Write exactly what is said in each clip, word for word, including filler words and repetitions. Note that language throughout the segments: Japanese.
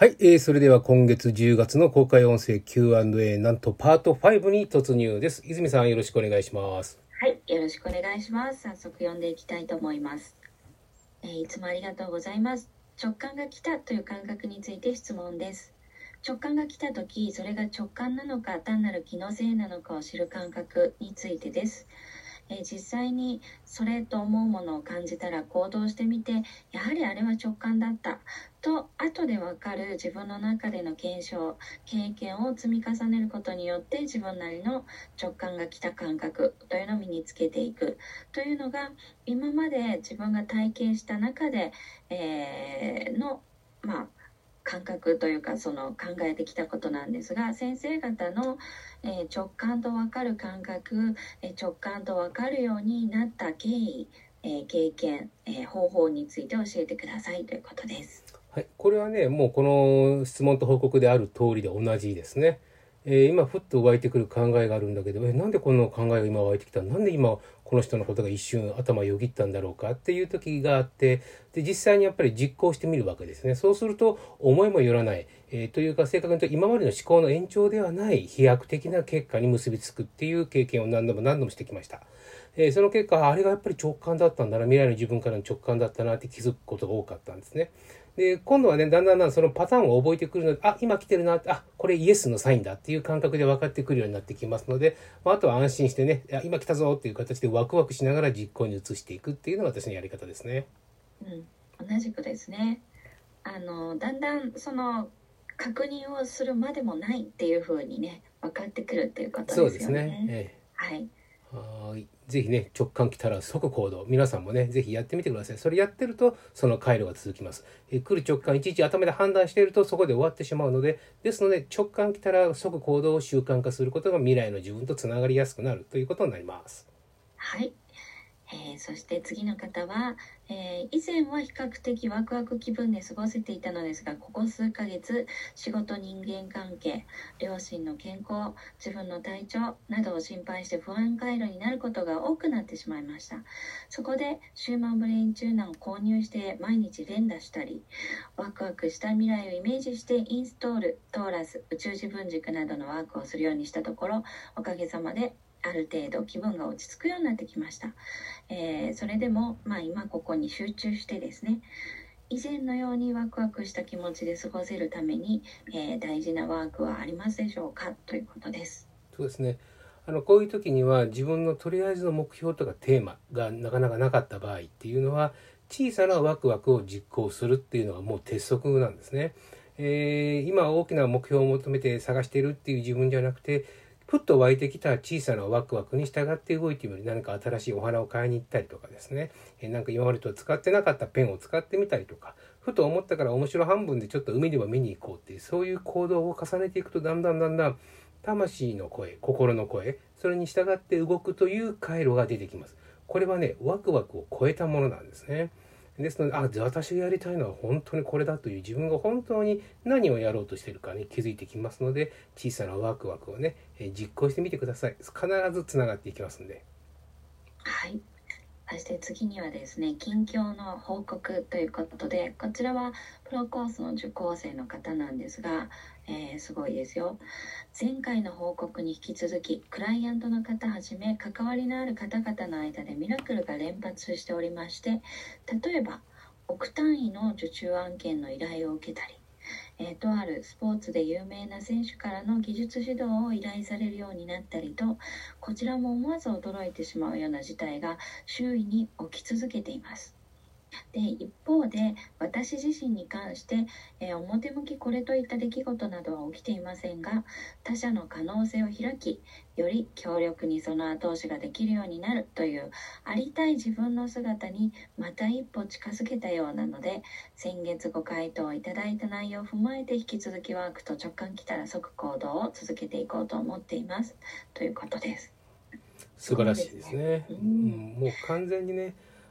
はい、えー、それでは今月じゅうがつの公開音声 キューアンドエー なんとパートファイに突入です。泉さんよろしくお願いします。 はい、よろしくお願いします。早速読んでいきたいと思います。えー、いつもありがとうございます。直感が来たという感覚について質問です。直感が来たとき、それが直感なのか単なる気のせいなのかを知る感覚についてです。えー、実際にそれと思うものを感じたら行動してみて、やはりあれは直感だったと後でわかる自分の中での検証経験を積み重ねることによって、自分なりの直感が来た感覚というのを身につけていくというのが、今まで自分が体験した中で、えー、のまあ感覚というか、その考えてきたことなんですが、先生方の、えー、直感と分かる感覚、えー、直感と分かるようになった経緯、えー、経験、えー、方法について教えてくださいということです。 はい、これはね、もうこの質問と報告である通りで同じですね。えー、今ふっと湧いてくる考えがあるんだけど、えなんでこの考えが今湧いてきた、なんで今この人のことが一瞬頭よぎったんだろうかっていう時があって、で実際にやっぱり実行してみるわけですね。そうすると思いもよらない、えー、というか正確に言うと今までの思考の延長ではない飛躍的な結果に結びつくっていう経験を何度も何度もしてきました。えー、その結果、あれがやっぱり直感だったんだな、未来の自分からの直感だったなって気づくことが多かったんですね。で、今度はね、だんだんだんそのパターンを覚えてくるので、あ、今来てるな、あ、これイエスのサインだっていう感覚で分かってくるようになってきますので、まあ、あとは安心してね、今来たぞっていう形でワクワクしながら実行に移していくっていうのが私のやり方ですね。 うん、同じくですね。あのだんだんその確認をするまでもないっていう風にね、分かってくるっていうことそうですよね。 ですね。ええ、 はい。 はい。ぜひね、直感来たら即行動。皆さんもね、ぜひやってみてください。それやってると、その回路が続きます。え来る直感、いちいち頭で判断していると、そこで終わってしまうので、ですので、直感来たら即行動を習慣化することが未来の自分とつながりやすくなるということになります。 はい。えー、そして次の方は、えー、以前は比較的ワクワク気分で過ごせていたのですが、ここ数ヶ月、仕事、人間関係、両親の健康、自分の体調などを心配して不安回路になることが多くなってしまいました。そこでシューマンブレインチューナーを購入して毎日連打したり、ワクワクした未来をイメージしてインストール、トーラス、宇宙自分軸などのワークをするようにしたところ、おかげさまである程度気分が落ち着くようになってきました。えー、それでも、まあ、今ここに集中してですね、以前のようにワクワクした気持ちで過ごせるために、えー、大事なワークはありますでしょうかということです。 そうですね。あのこういう時には自分のとりあえずの目標とかテーマがなかなかなかった場合っていうのは、小さなワクワクを実行するっていうのがもう鉄則なんですね。えー、今大きな目標を求めて探しているっていう自分じゃなくて、ふっと湧いてきた小さなワクワクに従って動いてみる。何か新しいお花を買いに行ったりとかですね、えー、なんか今までと使ってなかったペンを使ってみたりとか、ふと思ったから面白半分でちょっと海でも見に行こうっていう、そういう行動を重ねていくと、だんだんだんだん魂の声、心の声、それに従って動くという回路が出てきます。これはね、ワクワクを超えたものなんですね。ですので、あ、私がやりたいのは本当にこれだという、自分が本当に何をやろうとしているかに気づいてきますので、小さなワクワクをね、実行してみてください。必ずつながっていきますんで。 はい。そして次にはですね、近況の報告ということで、こちらはプロコースの受講生の方なんですが、えー、すごいですよ。前回の報告に引き続き、クライアントの方はじめ関わりのある方々の間でミラクルが連発しておりまして、例えば億単位の受注案件の依頼を受けたり、えー、とあるスポーツで有名な選手からの技術指導を依頼されるようになったりと、こちらも思わず驚いてしまうような事態が周囲に起き続けています。で、一方で私自身に関して、えー、表向きこれといった出来事などは起きていませんが、他者の可能性を開き、より強力にその後押しができるようになるというありたい自分の姿にまた一歩近づけたようなので、先月ご回答いただいた内容を踏まえて、引き続きワークと直感来たら即行動を続けていこうと思っていますということです。す素晴らしいごいですね。 ですね。 ううん、 ん、 もう完全にね、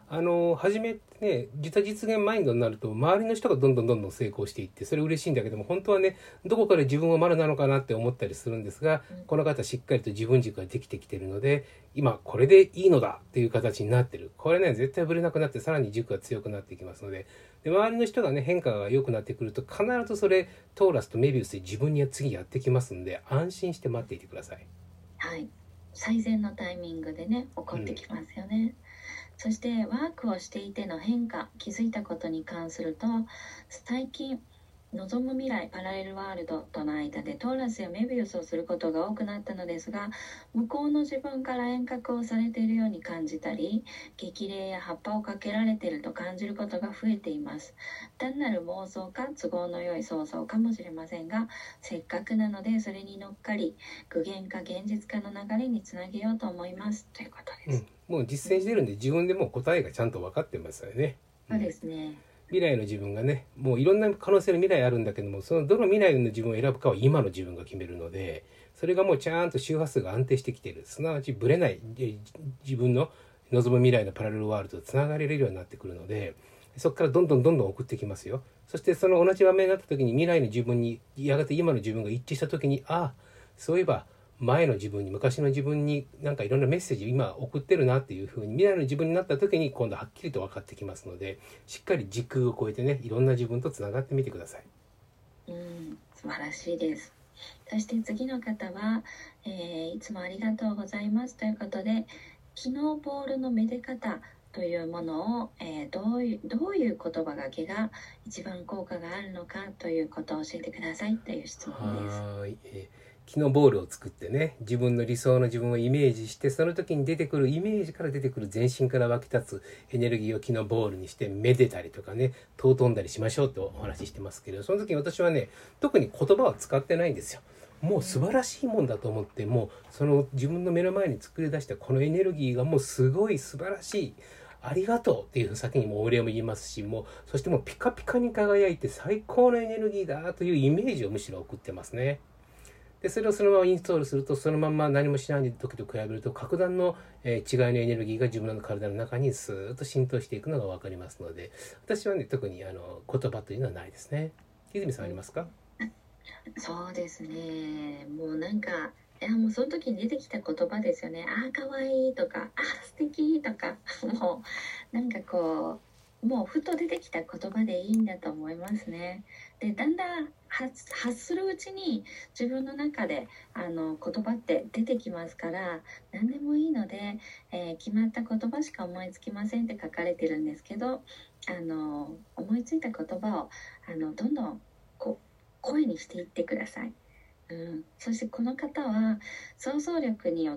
あの初めね、実は実現マインドになると周りの人がどんどんどんどん成功していって、それ嬉しいんだけども、本当はね、どこかで自分はまだなのかなって思ったりするんですが、この方しっかりと自分軸ができてきているので、今これでいいのだっていう形になってる。これね、絶対ぶれなくなって、さらに軸が強くなっていきますので、で周りの人がね、変化が良くなってくると、必ずそれトーラスとメビウスで自分には次やってきますんで、安心して待っていてください。 はい、最善のタイミングでね起こってきますよね、うん、そしてワークをしていての変化、気づいたことに関すると、最近望む未来パラレルワールドとの間でトーラスやメビウスをすることが多くなったのですが、向こうの自分から遠隔をされているように感じたり、激励や葉っぱをかけられていると感じることが増えています。単なる妄想か都合の良い想像かもしれませんが、せっかくなのでそれに乗っかり具現化現実化の流れにつなげようと思いますということです、 うん、もう実践してるんで自分でもう答えがちゃんと分かってますよね、 うん、そうですね。 未来の自分がね、もういろんな可能性の未来あるんだけども、そのどの未来の自分を選ぶかは今の自分が決めるので、それがもうちゃんと周波数が安定してきている、すなわちブレない自分の望む未来のパラレルワールドとつながれるようになってくるので、そこからどんどんどんどん送ってきますよ。そしてその同じ場面になった時に、未来の自分にやがて今の自分が一致した時に、ああそういえば前の自分に、昔の自分になんかいろんなメッセージ今送ってるなっていう風に、未来の自分になった時に今度はっきりと分かってきますので、しっかり時空を超えてね、いろんな自分とつながってみてください。 うん、素晴らしいです。そして次の方は、えー、いつもありがとうございますということで、昨日ボールのめで方というものを、えー、どういうどういう言葉がけが一番効果があるのかということを教えてくださいという質問です。 はい、えー昨日ボールを作ってね、自分の理想の自分をイメージして、その時に出てくるイメージから出てくる全身から湧き立つエネルギーを昨日ボールにしてめでたりとかね、尊んだりしましょうとお話ししてますけど、その時に私はね、特に言葉は使ってないんですよ。もう素晴らしいもんだと思って、もうその自分の目の前に作り出したこのエネルギーがもうすごい素晴らしい、ありがとうっていう先にもお礼も言いますし、もうそしてもうピカピカに輝いて最高のエネルギーだというイメージをむしろ送ってますね。でそれをそのままインストールすると、そのまま何もしない時と比べると格段の、えー、違いのエネルギーが自分の体の中にスーッと浸透していくのが分かりますので、私はね特にあの言葉というのはないですね。泉さんありますか？ そうですね、もうなんかいやもうその時に出てきた言葉ですよね。あーかわいいとか、あー素敵とかもうなんかこうもうふと出てきた言葉でいいんだと思いますね。でだんだん発発するうちに自分の中であの言葉って出てきますから、何でもいいので、えー決まった言葉しか思いつきませんって書かれてるんですけど、あの思いついた言葉をあのどんどんこう声にしていってください。うん、そしてこの方は想像力によって、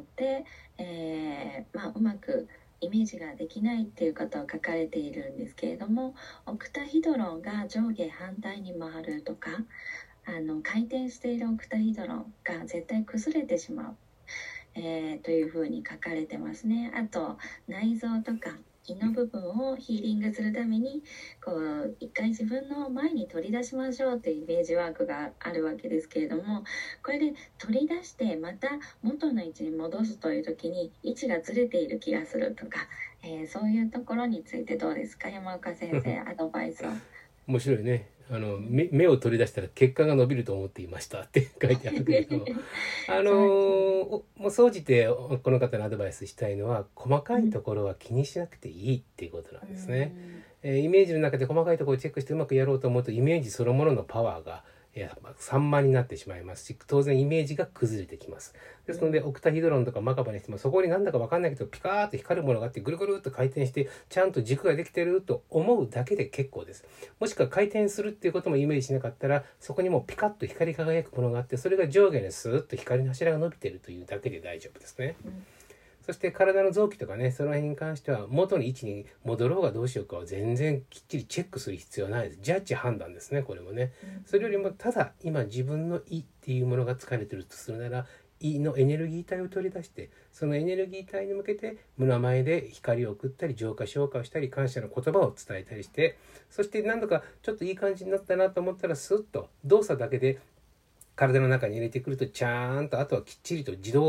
えーまあ、うまくイメージができないっていうことを書かれているんですけれども、オクタヒドロンが上下反対に回るとか、あの回転しているオクタヒドロンが絶対崩れてしまう、えー、というふうに書かれてますね。あと内臓とか胃の部分をヒーリングするためにこう一回自分の前に取り出しましょうというイメージワークがあるわけですけれども、これで取り出してまた元の位置に戻すという時に位置がずれている気がするとか、えー、そういうところについてどうですか、山岡先生アドバイスを。 面白いね。あの 目, 目を取り出したら血管が伸びると思っていましたって書いてあるけれどもあのもう総じてこの方のアドバイスしたいのは、細かいところは気にしなくていいっていうことなんですね、えー、イメージの中で細かいところをチェックしてうまくやろうと思うと、イメージそのもののパワーが散漫になってしまいますし、当然イメージが崩れてきます。ですのでオクタヒドロンとかマカバにしても、そこになんだか分かんないけどピカーッと光るものがあってぐるぐるっと回転してちゃんと軸ができてると思うだけで結構です。もしくは回転するっていうこともイメージしなかったら、そこにもうピカッと光り輝くものがあって、それが上下にスーッと光の柱が伸びてるというだけで大丈夫ですね。そして体の臓器とかね、その辺に関しては元の位置に戻ろうがどうしようかは全然きっちりチェックする必要はないです。ジャッジ判断ですね、これもね。それよりもただ今自分の胃っていうものが疲れてるとするなら、胃のエネルギー体を取り出して、そのエネルギー体に向けて胸前で光を送ったり浄化消化をしたり、感謝の言葉を伝えたりして、そして何度かちょっといい感じになったなと思ったら、スッと動作だけで体の中に入れてくると、ちゃんとあとはきっちりと自動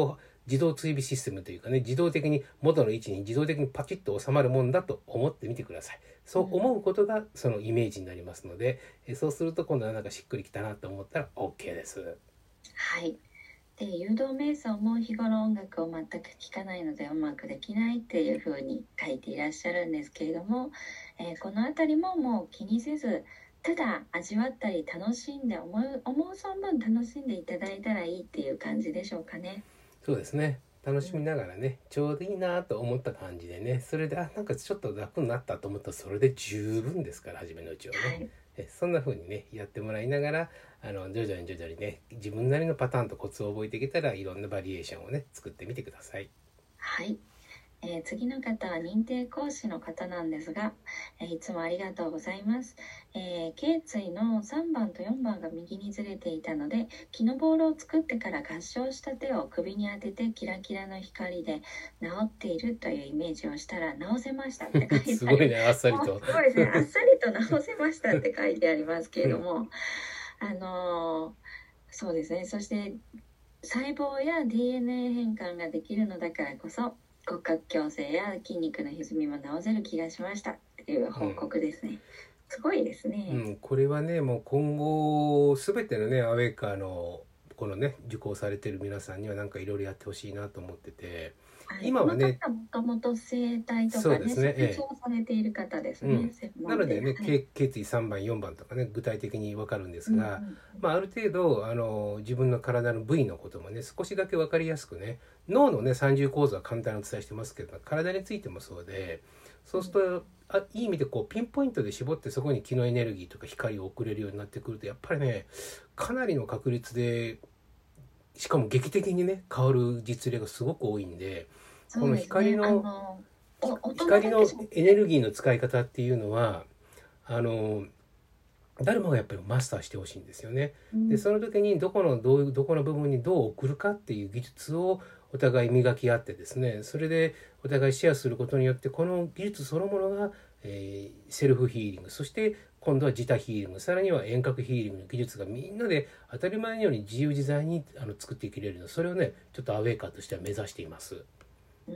自動追尾システムというかね、自動的に元の位置に自動的にパチッと収まるもんだと思ってみてください。そう思うことがそのイメージになりますので、えそうすると今度はなんかしっくりきたなと思ったら OK です。 はい。で、誘導瞑想も日頃音楽を全く聴かないのでうまくできないっていうふうに書いていらっしゃるんですけれども、えーこのあたりももう気にせず、ただ味わったり楽しんで思う思う存分楽しんでいただいたらいいっていう感じでしょうかね。 そうですね。楽しみながらね、ちょうどいいなと思った感じでね、それで、あ、なんかちょっと楽になったと思ったらそれで十分ですから、初めのうちはね。 はい。 えそんな風にね、やってもらいながら、あの、徐々に徐々にね、自分なりのパターンとコツを覚えていけたら、いろんなバリエーションをね、作ってみてください。 はい。えー次の方は認定講師の方なんですが、えーいつもありがとうございます。えー、頸椎のさんばんとよんばんが右にずれていたので、木のボールを作ってから合掌した手を首に当ててキラキラの光で治っているというイメージをしたら治せましたって書いてあります。 すごいね、あっさりもうと。 すごいですね。あっさりと治せましたって書いてありますけれども、あのーそうですね。そして細胞や ディーエヌエー 変換ができるのだからこそ骨格矯正や筋肉の歪みも治せる気がしましたっていう報告ですね。すごいですね。 うん、これはね、もう今後全てのね、アウェイカーのこのね、受講されてる皆さんにはなんかいろいろやってほしいなと思ってて、 はい、この方今はね、 もともと整体とかね、 そうですね、 整え形をされている方ですえ、うね、 ん。 専なのでね、 門で。はい。 け頸椎さんばん、よんばんとかね、具体的に分かるんですうんうが、 んまあ、ある程度あの自分の体の部位のこともね、少しだけ分かりやすくね、脳のね、三重構造は簡単にお伝えしてますけど、体についてもそうで、そうすると、あいい意味でこうピンポイントで絞ってそこに気のエネルギーとか光を送れるようになってくると、やっぱりね、かなりの確率で、しかも劇的にね、変わる実例がすごく多いんで、このそうですね。あ光のの、お大人光のだけじゃなくエネて、 ルギーの使い方っていうのは、あの誰もがやっぱりマスターしてほしいんですよね。で、 うん、 その時にどこのどういうどこの部分にどう送るかっていう技術をお互い磨き合ってですね、それでお互いシェアすることによって、この技術そのものが、えーセルフヒーリング、そして今度は自他ヒーリング、さらには遠隔ヒーリングの技術がみんなで当たり前のように自由自在にあの作っていけれるの、それをね、ちょっとアウェイカーとしては目指しています。 うん、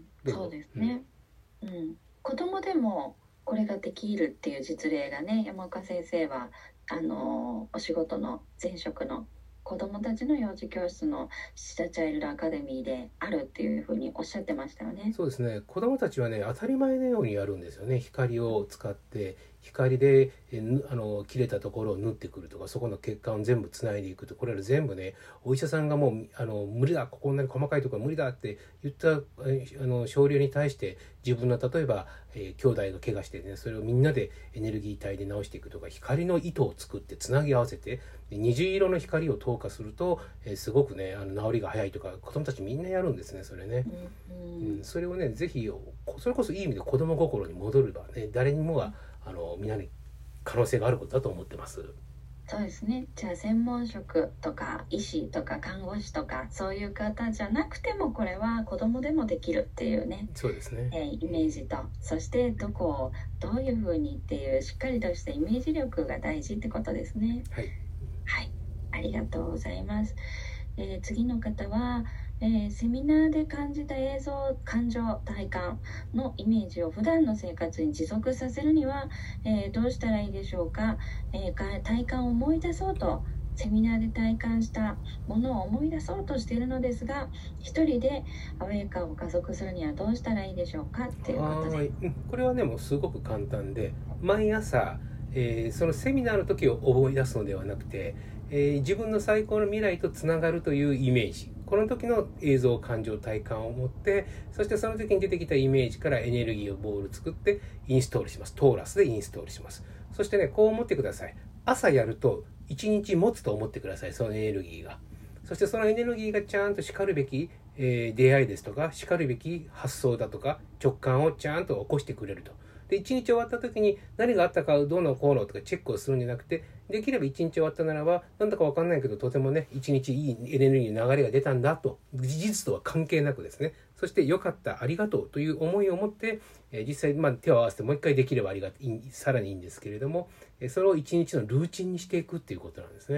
どうぞ。 そうですね。うん、子供でもこれができるっていう実例がね、山岡先生はあのお仕事の前職の子供たちの幼児教室のシダチャイルドアカデミーであるっていうふうにおっしゃってましたよね。 そうですね、子どもたちはね、当たり前のようにやるんですよね。光を使って光でえぬあの切れたところを縫ってくるとか、そこの血管を全部つないでいくと、これら全部ね、お医者さんがもうあの無理だ、こんなに細かいところは無理だって言ったえあの症例に対して、自分の例えば、えー兄弟が怪我してね、それをみんなでエネルギー体で治していくとか、光の糸を作ってつなぎ合わせてで虹色の光を透過すると、えーすごくね、あの治りが早いとか、子供たちみんなやるんですね、それね。 うんうんうん、それをね、ぜひそれこそいい意味で子供心に戻ればね、誰にもがあのみんなに可能性があることだと思ってます。 そうですね。じゃあ専門職とか医師とか看護師とかそういう方じゃなくてもこれは子供でもできるっていうね、 そうですね。 えーイメージと、そしてどこをどういうふうにっていうしっかりとしたイメージ力が大事ってことですね。 はい。 はい、ありがとうございます。えー次の方は、えーセミナーで感じた映像、感情、体感のイメージを普段の生活に持続させるには、えーどうしたらいいでしょうか。えーか体感を思い出そうと、セミナーで体感したものを思い出そうとしているのですが、一人でアウェイカーを加速するにはどうしたらいいでしょうかっていうことで。 はい、うん、これはね、もうすごく簡単で、毎朝、えーそのセミナーの時を思い出すのではなくて、えー自分の最高の未来とつながるというイメージ、この時の映像、感情、体感を持って、そしてその時に出てきたイメージからエネルギーをボール作ってインストールします。トーラスでインストールします。そしてね、こう思ってください。朝やるといちにち持つと思ってください、そのエネルギーが。そしてそのエネルギーがちゃんとしかるべき、えー出会いですとか、しかるべき発想だとか、直感をちゃんと起こしてくれると。で、一日終わった時に何があったか、どうのこうのとかチェックをするんじゃなくて、できれば一日終わったならば、なんだかわかんないけど、とてもね、一日いいエネルギーの流れが出たんだと、事実とは関係なくですね、そして良かった、ありがとうという思いを持って、えー実際、まあ、手を合わせてもう一回できればありがいいさらにいいんですけれども、えーそれを一日のルーチンにしていくっていうことなんですね。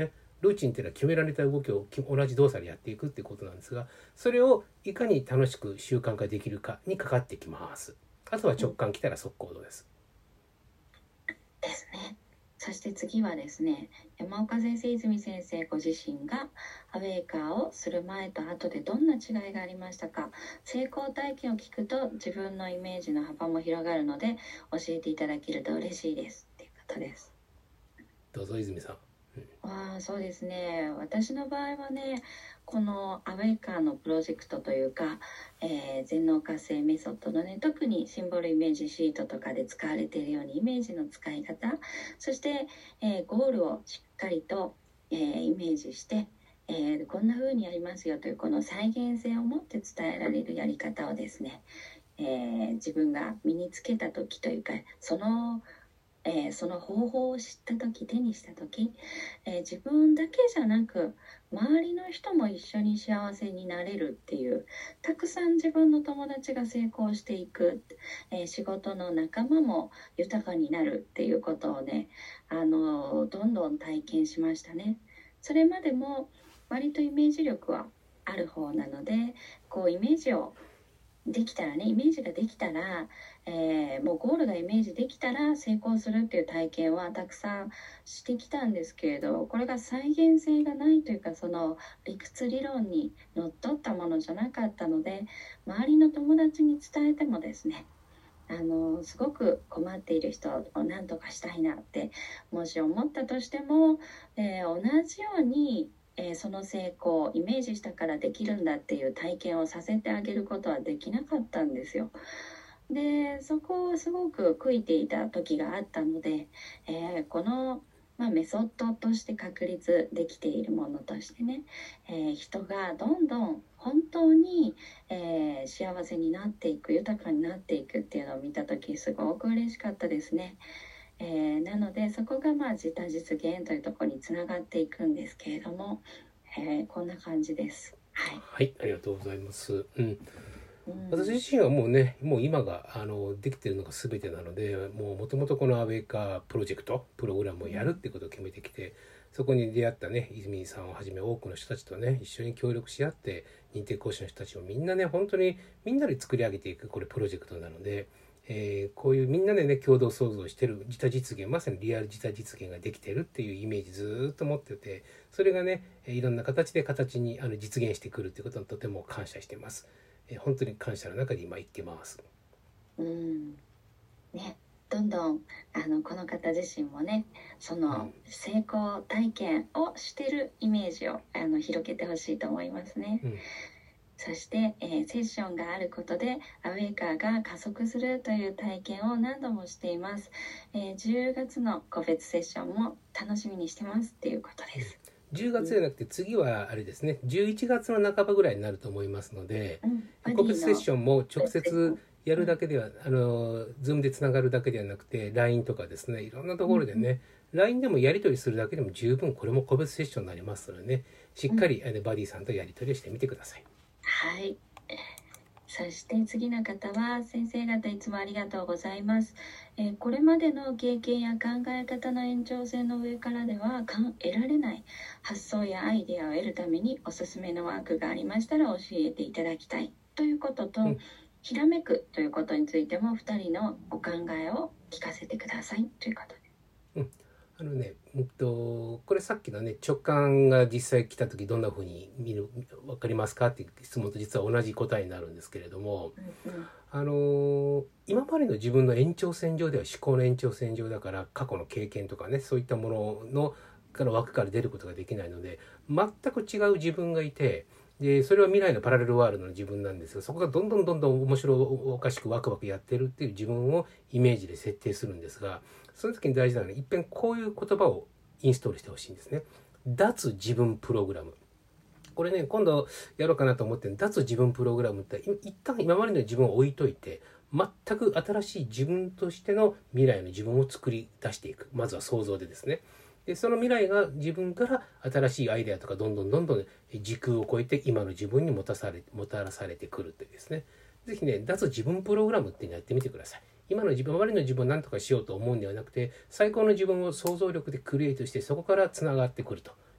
ルーチンっていうのは決められた動きを同じ動作でやっていくっていうことなんですが、それをいかに楽しく習慣化できるかにかかってきます。あとは直感来たら即行動です。 ですね。そして次はですね、山岡先生、泉先生ご自身がアウェイカーをする前と後でどんな違いがありましたか。成功体験を聞くと自分のイメージの幅も広がるので教えていただけると嬉しいですっていうことです。 どうぞ泉さん。 ああ、そうですね。私の場合はね、このアウェイカーのプロジェクトというか、えー、全脳活性メソッドのね、特にシンボルイメージシートとかで使われているようにイメージの使い方、そして、えー、ゴールをしっかりと、えー、イメージして、えー、こんな風にやりますよというこの再現性を持って伝えられるやり方をですね、えー、自分が身につけた時というか、そのえー、その方法を知った時、手にした時、えー、自分だけじゃなく周りの人も一緒に幸せになれるっていう、たくさん自分の友達が成功していく、えー、仕事の仲間も豊かになるっていうことをね、あのー、どんどん体験しましたね。それまでも割とイメージ力はある方なので、こうイメージをできたらね、イメージができたら、えー、もうゴールがイメージできたら成功するっていう体験はたくさんしてきたんですけれど、これが再現性がないというか、その理屈理論にのっとったものじゃなかったので、周りの友達に伝えてもですね、あのすごく困っている人を何とかしたいなってもし思ったとしても、えー、同じようにえー、その成功をイメージしたからできるんだっていう体験をさせてあげることはできなかったんですよ。でそこをすごく悔いていた時があったので、えー、この、まあ、メソッドとして確立できているものとしてね、えー、人がどんどん本当に、えー、幸せになっていく、豊かになっていくっていうのを見た時すごく嬉しかったですね。えー、なのでそこがまあ自他実現というところにつながっていくんですけれども、えー、こんな感じです。はい、 はい、ありがとうございます。うん、 うん、 私自身はもうね、もう今があのできてるのが全てなので、もうもともとこのアウェイカープロジェクトプログラムをやるってことを決めてきて、そこに出会ったね、泉さんをはじめ多くの人たちとね一緒に協力し合って、認定講師の人たちをみんなね本当にみんなで作り上げていく、これプロジェクトなので、えー、こういうみんなでね共同創造してる自他実現、まさにリアル自他実現ができてるっていうイメージずっと持ってて、それがねいろんな形で形にあの実現してくるっていうことにとても感謝してます。えー、本当に感謝の中で今生きてます。 うんね、どんどんあのこの方自身もね、その成功体験をしてるイメージをあの広げてほしいと思いますね。うん、そして、えー、セッションがあることでアウェイカーが加速するという体験を何度もしています。えー、じゅうがつの個別セッションも楽しみにしてますっていうことです。 うん、じゅうがつじゃなくて次はあれですね、じゅういちがつの半ばぐらいになると思いますので、うん、個別セッションも直接やるだけでは、あの Zoom でつながるだけではなくて ライン とかですね、いろんなところでね、うん、ライン でもやり取りするだけでも十分これも個別セッションになりますのでね、しっかり、うん、バディさんとやり取りをしてみてください。 はい、そして次の方は、先生方いつもありがとうございます。えー、これまでの経験や考え方の延長線の上からでは得られない発想やアイデアを得るためにおすすめのワークがありましたら教えていただきたいということと、うん、ひらめくということについてもふたりのお考えを聞かせてくださいということです。 うん、あのね、うんと、これさっきのね直感が実際来た時どんな風に見る分かりますかっていう質問と実は同じ答えになるんですけれども、うんうん、あの今までの自分の延長線上では思考の延長線上だから、過去の経験とかねそういったもののから枠から出ることができないので、全く違う自分がいて、でそれは未来のパラレルワールドの自分なんですが、そこがどんどんどんどん面白おかしくワクワクやってるっていう自分をイメージで設定するんですが、その時に大事なのは、いっぺんこういう言葉をインストールしてほしいんですね。脱自分プログラム。これね今度やろうかなと思ってる脱自分プログラムって一旦今までの自分を置いといて、全く新しい自分としての未来の自分を作り出していく。まずは想像でですね。でその未来が自分から新しいアイデアとかどんどんどんどん時空を超えて今の自分にもたされもたらされてくるというですね。ぜひね脱自分プログラムっていうのをやってみてください。今の自分、周りの自分を何とかしようと思うんではなくて、最高の自分を想像力でクリエイトして、そこからつながってくると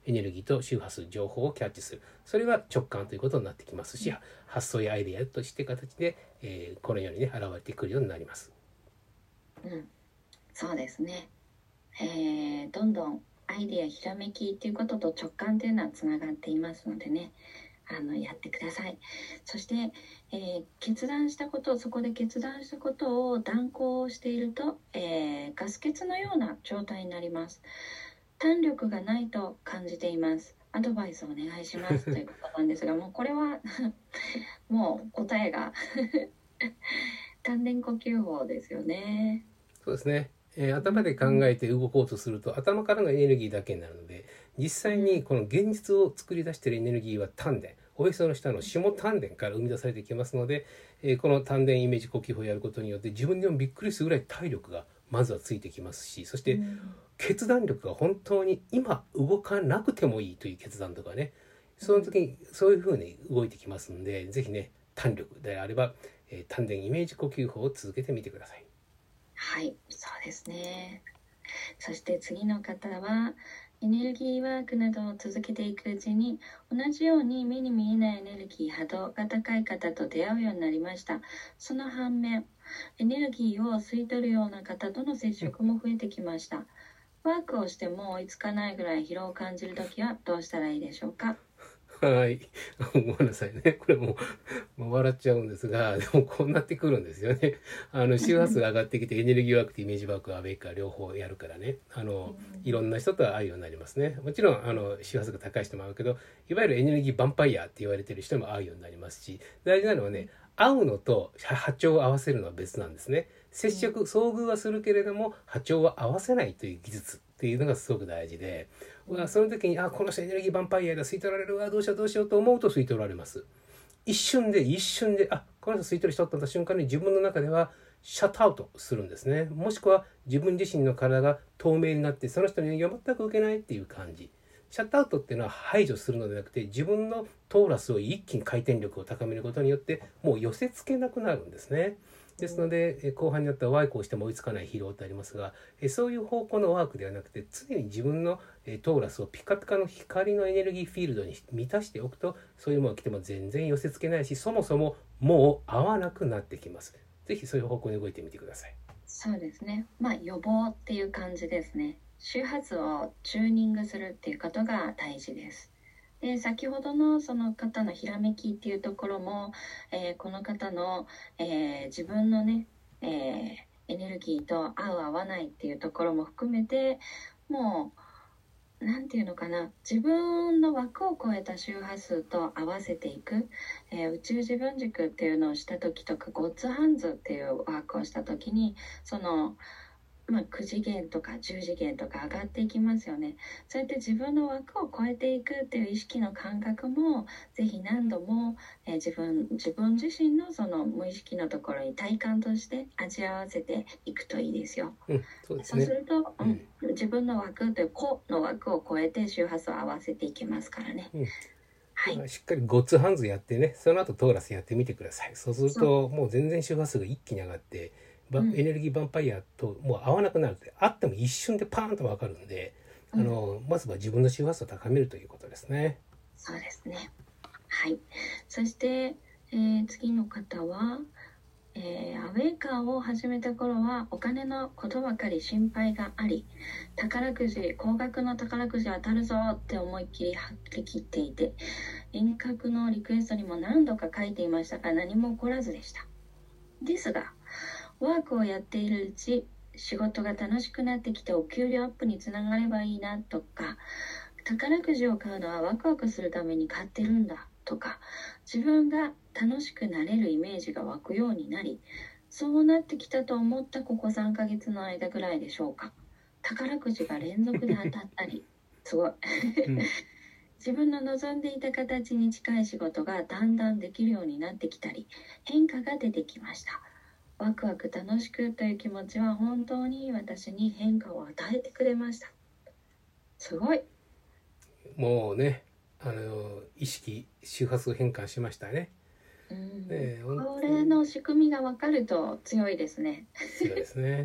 エネルギーと周波数情報をキャッチする、それが直感ということになってきますし、発想やアイデアとして形で、えー、このようにね現れてくるようになります。 うん、そうですね、えー、どんどんアイデアひらめきっていうことと直感というのはつながっていますのでね、あのやってください。そして、えー、決断したことそこで決断したことを断行していると、えー、ガス欠のような状態になります。胆力がないと感じています。アドバイスお願いしますということなんですが、もうこれはもう答えが丹田呼吸法ですよね。 そうですね、えー、頭で考えて動こうとすると頭からのエネルギーだけになるので、実際にこの現実を作り出しているエネルギーは丹田、おへその下の下丹田から生み出されてきますので、えー、この丹田イメージ呼吸法をやることによって自分でもびっくりするぐらい体力がまずはついてきますし、そして決断力が本当に今動かなくてもいいという決断とかね、その時にそういう風に動いてきますので、ぜひね胆力であれば、えー、丹田イメージ呼吸法を続けてみてください。 はい、そうですね。そして次の方は、エネルギーワークなどを続けていくうちに、同じように目に見えないエネルギー波動が高い方と出会うようになりました。その反面、エネルギーを吸い取るような方との接触も増えてきました。ワークをしても追いつかないぐらい疲労を感じるときはどうしたらいいでしょうか。 はい。ごめんなさいね。これももう笑っちゃうんですが、でもこうなってくるんですよね。あの周波数が上がってきてエネルギーワークとイメージワークはアウェイカー両方やるからね。あのいろんな人と会うようになりますね。もちろんあの周波数が高い人も会うけど、いわゆるエネルギーヴァンパイアって言われてる人も会うようになりますし、大事なのはね、会うのと波長を合わせるのは別なんですね。接触遭遇はするけれども波長は合わせないという技術っていうのがすごく大事で、その時にあこの人エネルギーヴァンパイアだ吸い取られるわどうしようどうしようと思うと吸い取られます。一瞬で一瞬であこの人吸い取る人だった瞬間に自分の中ではシャットアウトするんですね。もしくは自分自身の体が透明になってその人に全く受けないっていう感じ。シャットアウトっていうのは排除するのではなくて、自分のトーラスを一気に回転力を高めることによってもう寄せ付けなくなるんですね。ですので後半になったらワークをしても追いつかない疲労ってありますが、そういう方向のワークではなくて、常に自分のトーラスをピカピカの光のエネルギーフィールドに満たしておくと、そういうものが来ても全然寄せ付けないし、そもそももう合わなくなってきます。ぜひそういう方向に動いてみてください。 そうですね、まあ予防っていう感じですね。周波数をチューニングするっていうことが大事です。で先ほどのその方のひらめきっていうところも、えー、この方の、えー、自分のね、えー、エネルギーと合う合わないっていうところも含めて、もうなんていうのかな、自分の枠を超えた周波数と合わせていく、えー、宇宙自分軸っていうのをした時とか、ゴッツハンズっていうワークをした時に、そのまあ、く次元とかじゅう次元とか上がっていきますよね。そうやって自分の枠を超えていくっていう意識の感覚もぜひ何度も、えー、自分自分自身のその無意識のところに体感として味わわせていくといいですよ。 うん、そうですね。 そうすると、うんうん、自分の枠という個の枠を超えて周波数を合わせていけますからね。うん、 はい、しっかりゴッツハンズやってね、その後トーラスやってみてください。そうするともう全然周波数が一気に上がって、エネルギーヴァンパイアともう合わなくなるって、あっても一瞬でパーンと分かるんで、うん、あのまずは自分の周波数を高めるということですね。 そうですね。はい。そして、えー、次の方は、えー、アウェイカーを始めた頃はお金のことばかり心配があり、宝くじ高額の宝くじ当たるぞって思いっきり張り切っていて、遠隔のリクエストにも何度か書いていましたが何も起こらずでした。ですがワークをやっているうち仕事が楽しくなってきてお給料アップにつながればいいなとか、宝くじを買うのはワクワクするために買ってるんだとか、自分が楽しくなれるイメージが湧くようになり、そうなってきたと思ったここさんかげつの間ぐらいでしょうか。宝くじが連続で当たったりすごい自分の望んでいた形に近い仕事がだんだんできるようになってきたり、変化が出てきました。ワクワク楽しくという気持ちは本当に私に変化を与えてくれました。すごい。 もうね、あの意識周波数変換しましたね。 うん、ね、これの仕組みが分かると強いですね。 強いですね。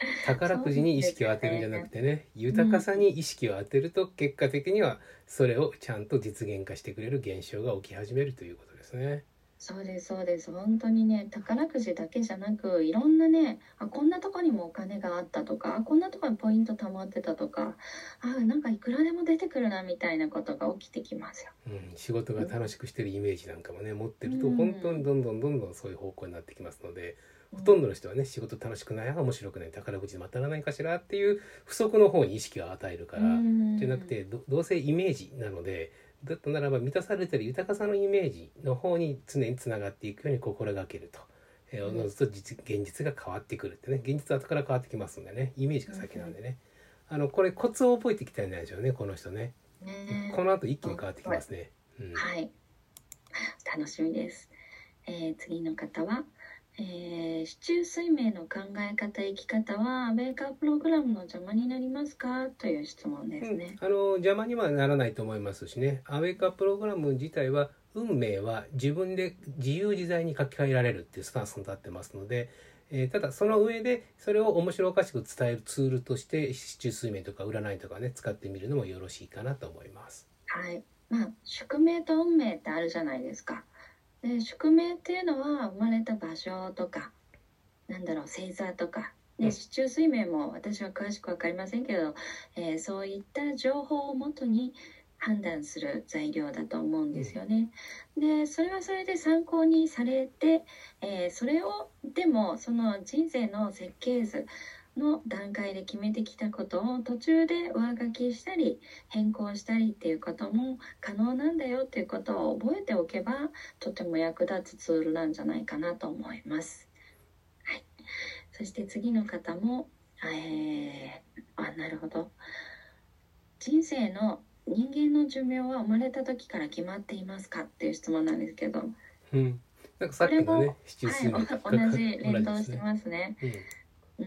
宝くじに意識を当てるんじゃなくてね、豊かさに意識を当てると結果的にはそれをちゃんと実現化してくれる現象が起き始めるということですね。 そうですそうです。本当にね、宝くじだけじゃなく、いろんなね、あ、こんなとこにもお金があったとか、あ、こんなとこにポイント貯まってたとか、あ、なんかいくらでも出てくるなみたいなことが起きてきますよ。 うん、仕事が楽しくしてるイメージなんかもね持ってるとうん本当にどんどんどんどんそういう方向になってきますので、 うんほとんどの人はね仕事楽しくない、あ面白くない、宝くじでも当たらないかしらっていう不足の方に意識を与えるかうら、 んじゃなくてどどうせイメージなので、だったならば満たされてる豊かさのイメージの方に常につながっていくように心がけると、えー、おのずと実現実が変わってくるってね、現実は後から変わってきますんでね、イメージが先なんでね、あのこれコツを覚えてきたんじゃないでしょうね、この人ね。 ねこの後一気に変わってきますね。うん、 はい、楽しみです。えー次の方は、えー、市中水明の考え方生き方はアベーカープログラムの邪魔になりますかという質問ですね。 うん、あの邪魔にはならないと思いますしね、アウェイクアッププログラム自体は運命は自分で自由自在に書き換えられるっていうスタンスに立ってますので、えーただその上でそれを面白おかしく伝えるツールとして市中水明とか占いとかね使ってみるのもよろしいかなと思います。 はい、まあ宿命と運命ってあるじゃないですか。で、宿命っていうのは生まれた場所とか、なんだろう、星座とか、 うんで、市中水明も私は詳しく分かりませんけど、えーそういった情報をもとに判断する材料だと思うんですよね。で、それはそれで参考にされて、えーそれをでもその人生の設計図の段階で決めてきたことを途中で上書きしたり変更したりっていうことも可能なんだよっていうことを覚えておけばとても役立つツールなんじゃないかなと思います。はい、そして次の方も、えー、あ、なるほど。人生の人間の寿命は生まれた時から決まっていますかっていう質問なんですけど、 うん、なんかさっきのね市中水明とはい、同じ連動してますね。 うんうん、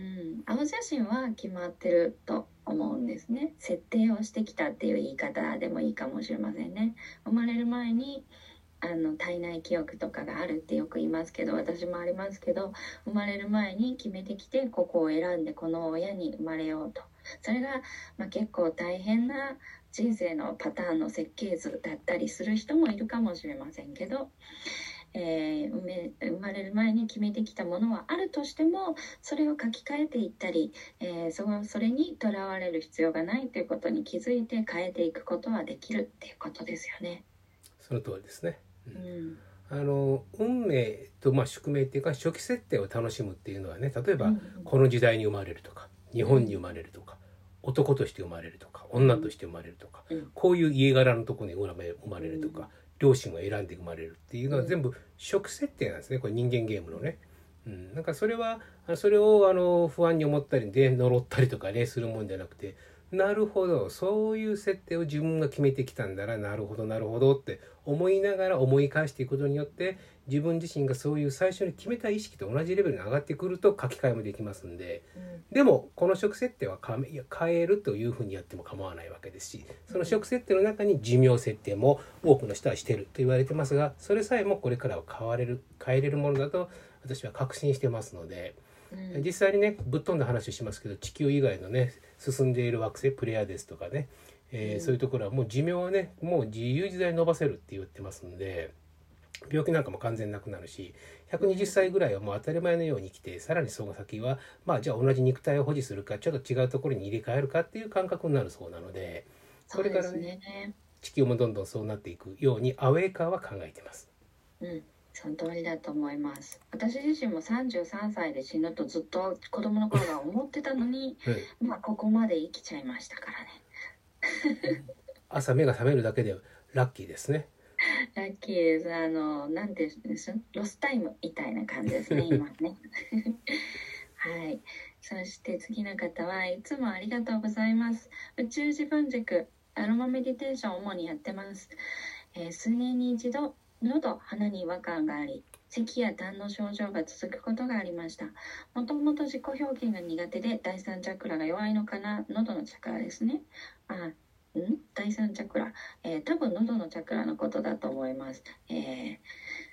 青写真は決まってると思うんですね。設定をしてきたっていう言い方でもいいかもしれませんね。生まれる前にあの体内記憶とかがあるってよく言いますけど、私もありますけど、生まれる前に決めてきてここを選んでこの親に生まれようと、それが、まあ、結構大変な人生のパターンの設計図だったりする人もいるかもしれませんけど、えー、生め生まれる前に決めてきたものはあるとしても、それを書き換えていったり、えー、そそれにとらわれる必要がないということに気づいて変えていくことはできるっていうことですよね。 その通りですね。ううんんあの運命と、まあ、宿命っていうか初期設定を楽しむっていうのはね、例えば、 うんこの時代に生まれるとか日本に生まれるとか、男として生まれるとか女として生まれるとか、 うんこういう家柄のところに生まれるとか、 うん両親が選んで生まれるっていうのは全部初期設定なんですね、これ人間ゲームのね。うん、なんかそれはそれをあの不安に思ったりで呪ったりとかねするもんじゃなくて、なるほどそういう設定を自分が決めてきたんだな、なるほどなるほどって思いながら思い返していくことによって、自分自身がそういう最初に決めた意識と同じレベルに上がってくると書き換えもできますんで、 うんでもこの初期設定は変えいや変えるというふうにやっても構わないわけですし、その初期設定の中に寿命設定も多くの人はしてると言われてますが、それさえもこれからは変われる変えれるものだと私は確信してますので、 うん実際にねぶっ飛んだ話をしますけど、地球以外のね進んでいる惑星プレアデスとかね、えーうんそういうところはもう寿命をねもう自由自在に伸ばせるって言ってますんで、病気なんかも完全なくなるし、ひゃくにじゅっさいぐらいはもう当たり前のように生きて、さらにその先はまあじゃあ同じ肉体を保持するかちょっと違うところに入れ替えるかっていう感覚になるそうなので、これからそうですねね。 地球もどんどんそうなっていくようにアウェイカーは考えています。 うん、その通りだと思います。私自身もさんじゅうさんさいで死ぬとずっと子供の頃は思ってたのに、 はい、 まあここまで生きちゃいましたからね。 朝目が覚めるだけでラッキーですね。 ラッキーです。あの、なんていうんですロスタイムみたいな感じですね、今ね。はい。そして次の方はいつもありがとうございます。宇宙自分軸、アロマメディテーションを主にやってます。えー数年に一度、喉、鼻に違和感があり、咳や痰の症状が続くことがありました。もともと自己表現が苦手で、第三チャクラが弱いのかな、喉のチャクラですね。あ、ん第三チャクラ、えー多分喉のチャクラのことだと思います。えー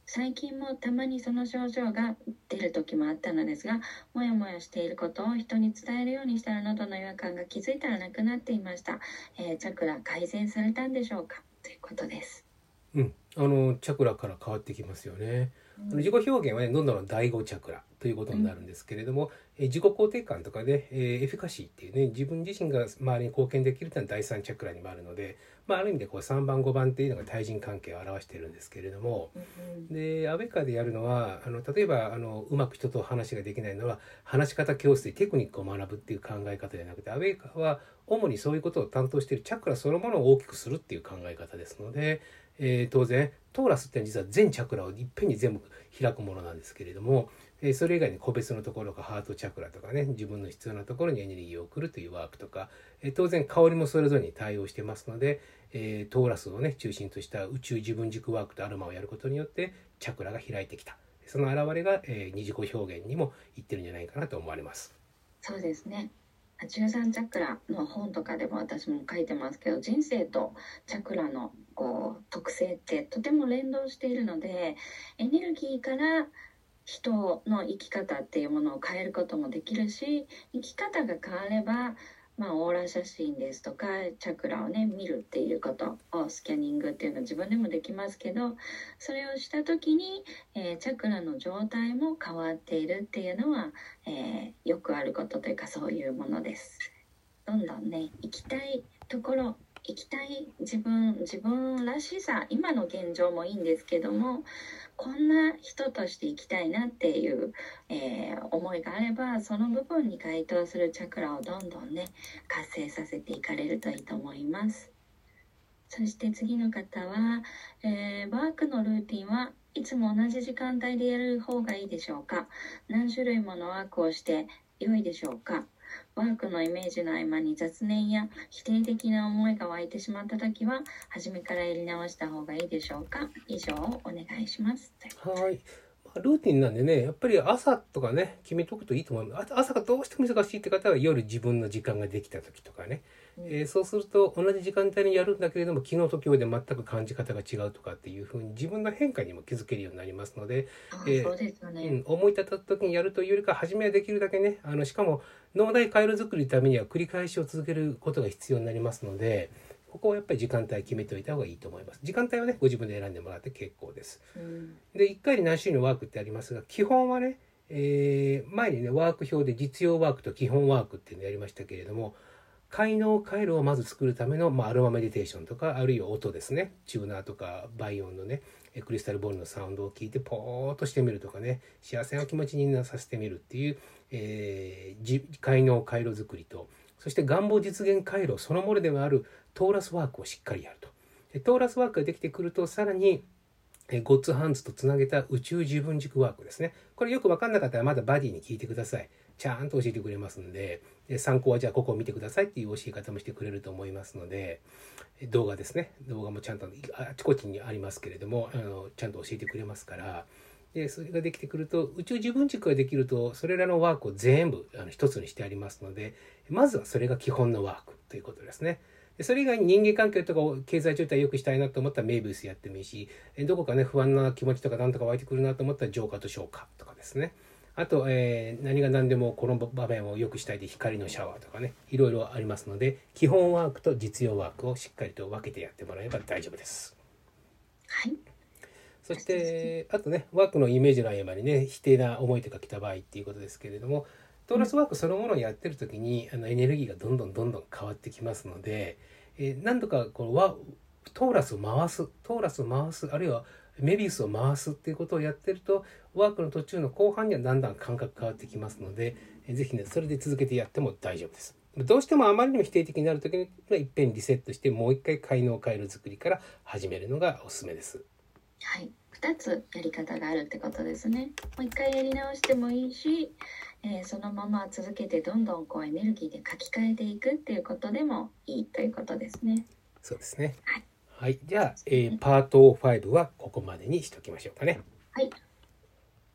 最近もたまにその症状が出る時もあったのですが、もやもやしていることを人に伝えるようにしたら喉の違和感が気づいたらなくなっていました。えー、チャクラ改善されたんでしょうか、ということです。 うん、あのチャクラから変わってきますよね。 うん、 あの自己表現はね、喉の第五チャクラということになるんですけれども、うん、え自己肯定感とかね、えー、エフィカシーっていうね、自分自身が周りに貢献できるというのは第三チャクラにもあるので、まあ、ある意味でこうさんばんごばんっていうのが対人関係を表しているんですけれども、うん、でアベカでやるのは、あの例えばあのうまく人と話ができないのは話し方教室でテクニックを学ぶっていう考え方じゃなくて、アベカは主にそういうことを担当しているチャクラそのものを大きくするっていう考え方ですので、えー、当然トーラスって実は全チャクラをいっぺんに全部開くものなんですけれども、えー、それ以外に個別のところがハートチャクラとかね、自分の必要なところにエネルギーを送るというワークとか、えー、当然香りもそれぞれに対応してますので、えー、トーラスをね中心とした宇宙自分軸ワークとアロマをやることによってチャクラが開いてきた、その表れが、えー、二次己表現にもいってるんじゃないかなと思われます。 そうですね。じゅうさんチャクラの本とかでも私も書いてますけど、人生とチャクラのこう特性ってとても連動しているので、エネルギーから人の生き方っていうものを変えることもできるし、生き方が変われば、まあ、オーラ写真ですとかチャクラをね見るっていうことをスキャニングっていうのは自分でもできますけど、それをした時に、えー、チャクラの状態も変わっているっていうのは、えー、よくあることというかそういうものです。どんどんね行きたいところ、行きたい自分自分らしさ、今の現状もいいんですけども、こんな人として生きたいなっていう、えー、思いがあれば、その部分に該当するチャクラをどんどんね活性させていかれるといいと思います。そして次の方は、えー、ワークのルーティンはいつも同じ時間帯でやる方がいいでしょうか。何種類ものワークをして良いでしょうか。ワークのイメージの合間に雑念や否定的な思いが湧いてしまったときは、初めからやり直した方がいいでしょうか。以上をお願いします。 はい。ルーティンなんでね、やっぱり朝とかね、決めとくといいと思います。朝がどうしても忙しいって方は夜自分の時間ができた時とかね、うん、えー、そうすると同じ時間帯にやるんだけれども、昨日と今日で全く感じ方が違うとかっていうふうに自分の変化にも気づけるようになりますので、 えーそうですよね、 うん、思い立った時にやるというよりか、初めはできるだけね、あのしかも脳内回路作りのためには繰り返しを続けることが必要になりますので、ここはやっぱり時間帯決めておいた方がいいと思います。時間帯はね、ご自分で選んでもらって結構です。うん、で、いっかいに何種類のワークってありますが、基本はね、えー、前にね、ワーク表で実用ワークと基本ワークっていうのをやりましたけれども、快能回路をまず作るための、まあ、アロマメディテーションとか、あるいは音ですね、チューナーとかバイオンのね、クリスタルボールのサウンドを聞いてポーっとしてみるとかね、幸せな気持ちになさせてみるっていう、えー、快能回路作りと、そして願望実現回路そのものではあるトーラスワークをしっかりやると。でトーラスワークができてくると、さらにゴッツハンズとつなげた宇宙自分軸ワークですね。これよく分かんなかったらまだバディに聞いてください。ちゃんと教えてくれますんで、で参考はじゃあここを見てくださいっていう教え方もしてくれると思いますので、動画ですね。動画もちゃんとあちこちにありますけれども、あのちゃんと教えてくれますから、でそれができてくると、宇宙自分軸ができると、それらのワークを全部あの一つにしてありますので、まずはそれが基本のワークということですね。でそれ以外に人間関係とか経済状態を良くしたいなと思ったらメイブスやってもいいし、どこかね不安な気持ちとかなんとか湧いてくるなと思ったら浄化と消化とかですね。あと、えー、何が何でもこの場面を良くしたいで光のシャワーとかね、いろいろありますので、基本ワークと実用ワークをしっかりと分けてやってもらえば大丈夫です。 はい。 そしてあとね、ワークのイメージの合間にね、否定な思いとか来た場合っていうことですけれども、トーラスワークそのものをやってる時に、あのエネルギーがどんどんどんどん変わってきますので、えー、何度かこのワトーラスを回すトーラスを回すあるいはメビウスを回すっていうことをやってると、ワークの途中の後半にはだんだん感覚変わってきますので、えー、ぜひねそれで続けてやっても大丈夫です。どうしてもあまりにも否定的になる時にはいっぺんリセットして、もう一回快能回路作りから始めるのがおすすめです。 はい、ふたつやり方があるってことですね。もう一回やり直してもいいし、えー、そのまま続けてどんどんこうエネルギーで書き換えていくっていうことでもいいということですね。 そうですね。 はい。 はい、じゃあ、えー、パートファイブはここまでにしときましょうかね。 はい。